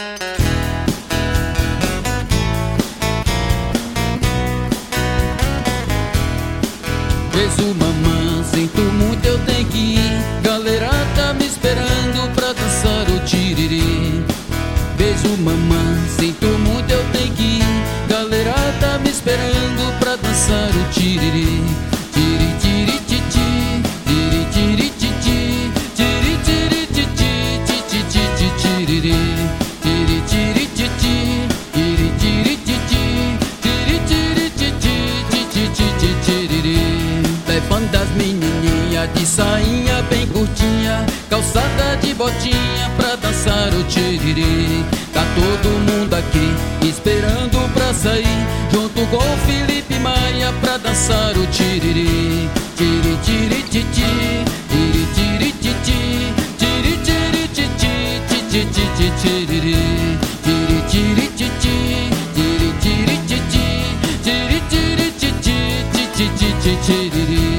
Beijo mamã, sinto muito, eu tenho que ir. Galera tá me esperando pra dançar o tiriri. Beijo mamã, sinto muito, eu tenho que ir. Galera tá me esperando pra dançar o tiriri. Tiri tiri titi, tiri tiri titi, tiri tiri titi, titi titi tiriri. Tiri tiri titi, tiri tiri titi, tiri tiri titi, titi titi tiriri. Levando as menininhas de sainha bem curtinha, calçada de botinha pra dançar o tiriri. Tá todo mundo aqui esperando pra sair, junto com o Felipe Maia pra dançar o tiriri. Tiri tiri titi, tiri tiri titi, tiri tiri titi, titi titi tiriri. Tiri tiri titi, tiri tiri titi, tiri tiri titi, titi titi tiriri.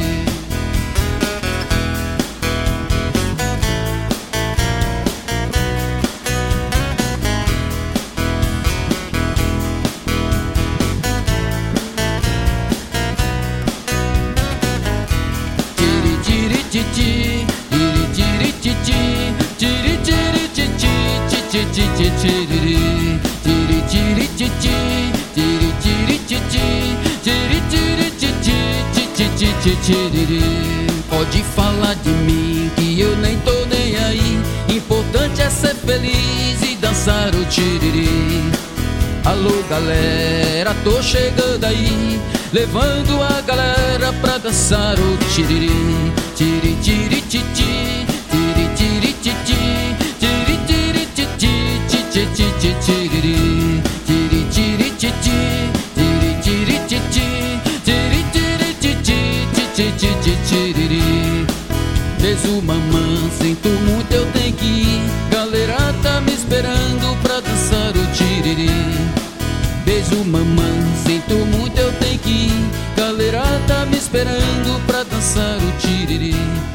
Titi, tiri tiri titi, tiri tiri titi, titi titi tiriri. Tiri tiri titi, tiri tiri titi, tiri tiri titi, titi titi tiriri. Pode falar de mim que eu nem tô nem aí, importante é ser feliz e dançar o tiriri. Alô galera, tô chegando aí, levando a galera pra dançar o tiriri. Tiri tiri titi, tiri tiri titi, tiri tiri titi, titi titi tiriri. Tiri tiri titi, tiri tiri titi, tiri tiri titi, titi titi tiriri. Beijo mamã, sinto muito, eu tenho que ir. Galera tá me esperando pra dançar o tiriri. Beijo mamã, sinto muito, eu tenho que ir. Galera tá me esperando pra dançar o tiriri.